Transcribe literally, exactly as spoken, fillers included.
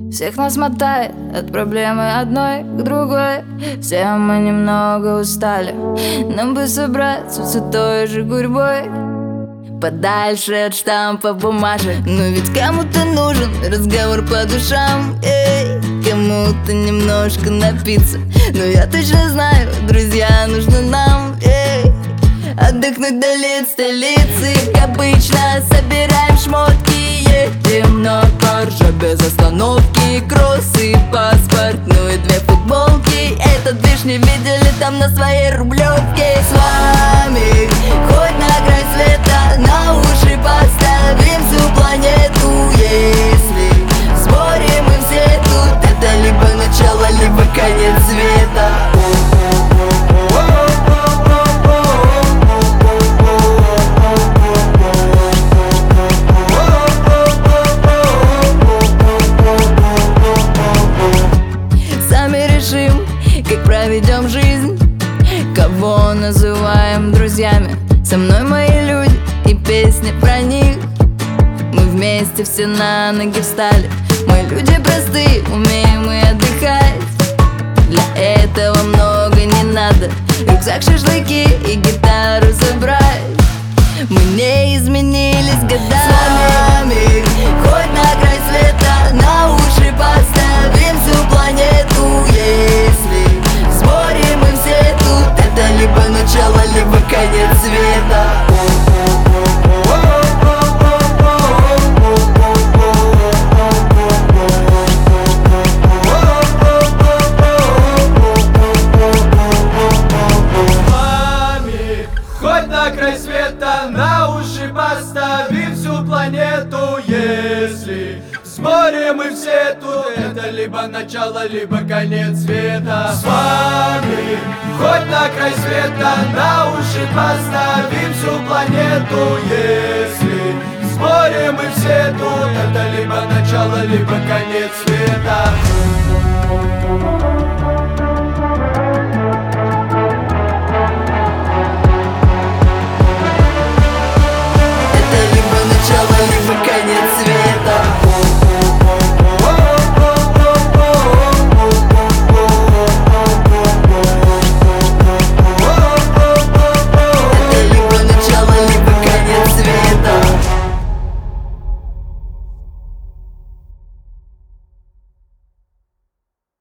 Всех нас мотает от проблемы одной к другой. Все мы немного устали, нам бы собраться все той же гурьбой, подальше от штампа бумажек. Но ведь кому-то нужен разговор по душам, эй, кому-то немножко напиться. Но я точно знаю, друзья, нужно нам, эй, отдохнуть вдали от столицы. Как обычно, собираем шмотки, едем на Коржа без остановки. Кроссы, паспорт, ну и две футболки. Этот движ не видели там на своей рублевке. С вами хоть на край света, на уши поставим всю планету. Если в сборе мы все тут, это либо начало, либо конец света. Как проведем жизнь, кого называем друзьями. Со мной мои люди и песни про них. Мы вместе все на ноги встали. Мы люди простые, умеем мы отдыхать. Для этого много не надо. Рюкзак, шашлыки и гитару забрать. Мы не изменились годами. Хоть на край света, на уши поставим всю планету. Если в сборе мы все тут, это либо начало, либо конец света. Хоть на край света, на уши поставим всю планету. Если в сборе мы все тут, это либо начало, либо конец света. С вами хоть на край света, на уши поставим всю планету. Если в сборе мы все тут, это либо начало, либо конец света.